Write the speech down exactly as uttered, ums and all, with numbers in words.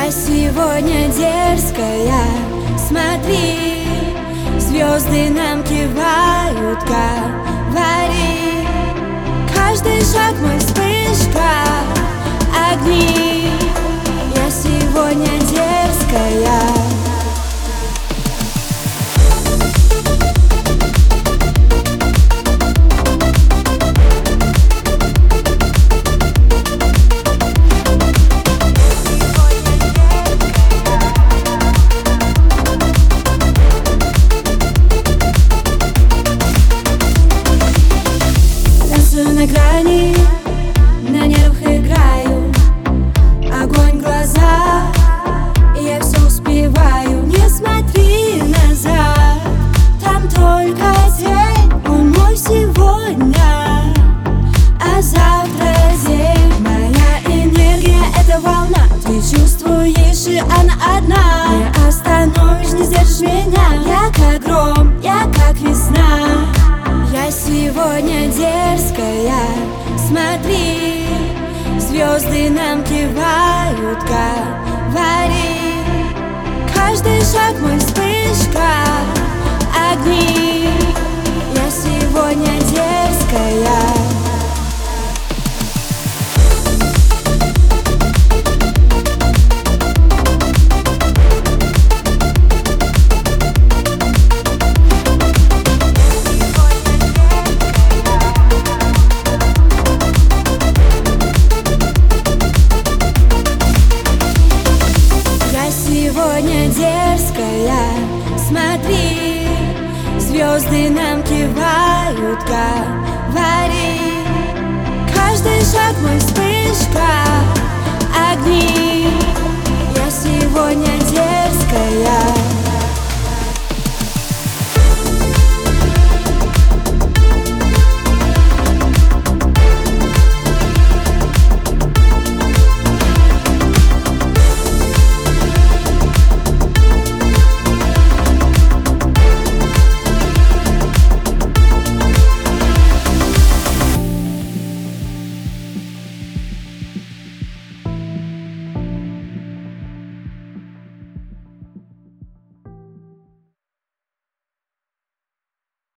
Я сегодня дерзкая, смотри, звезды нам кивают, говори. Каждый шаг мой вспышка, огни. Я сегодня дерзкая. На грани, на нервах играю, огонь в глаза, и я все успеваю. Не смотри назад, там только день, он мой сегодня, а завтра день. Моя энергия — это волна, ты чувствуешь, и она одна. Не остановишь, не сдержишь меня. Я как гром, я как весна. Я сегодня дерзкая, смотри, звезды нам кивают, говори. Каждый шаг мой вспышка, огни. Я сегодня дерзкая. Сегодня дерзкая, смотри, звезды нам кивают, говори. Каждый шаг мой